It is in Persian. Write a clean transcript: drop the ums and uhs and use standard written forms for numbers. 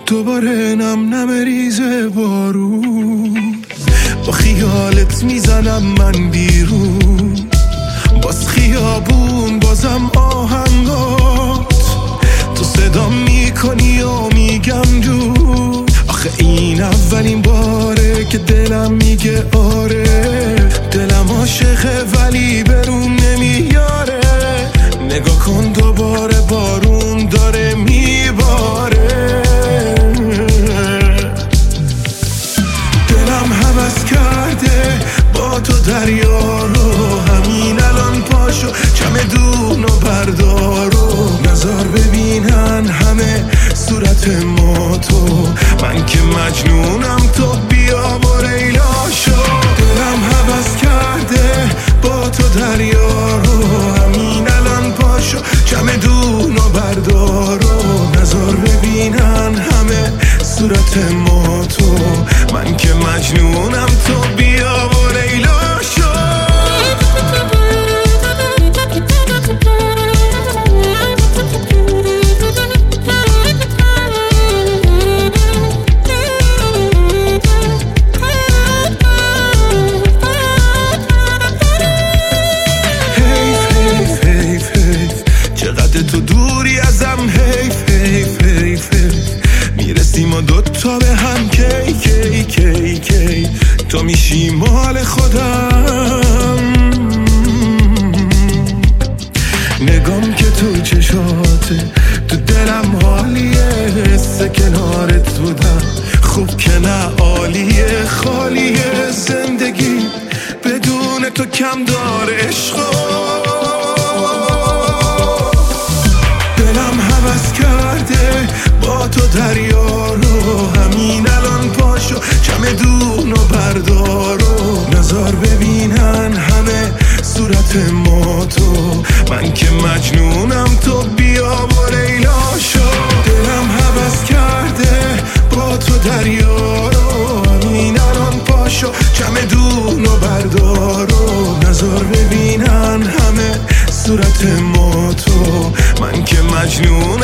دوباره نم ریزه بارون، با خیالت میزنم من بیرون، باز خیابون بازم آهنگات، تو صدا میکنی و میگم دور. آخه این اولین باره که دلم میگه آره، دلم عاشقه ولی بروم نمیاره. نگاه کن دوباره بارون داره میباره، دلم هوس کرده با تو دریا رو، همین الان پاشو چمدونو بردار و نظر ببینن همه صورت ما تو. من که مجنونم تو بیا و ریلا شو. دلم هوس کرده با تو دریا رو، همین الان پاشو چمدونو بردار و نظر ببینن همه صورت ما تو. من که مجنونم تو بیا و ریلا شو. چقدر تو دوری ازم، حیف حیف حیف حیف. میرسیم و دوتا به هم کی کی کی کی، تو میشی مال خودم. نگام که تو چشاته، تو دلم حالیه، حس کنارت بودم خوب که نه عالیه. خالیه زندگی بدون تو کم داره عشقا. دلم هوس کرده با تو دریا رو، همین الان پاشو چمدونو بردار و نظر ببینن همه صورت ما تو. من که مجنونم تو بیا و ریلا شو. دلم هوس کرده با تو دریا رو، همین الان پاشو چمدونو بردار و نظر ببینن همه صورت ما تو. من که مجنون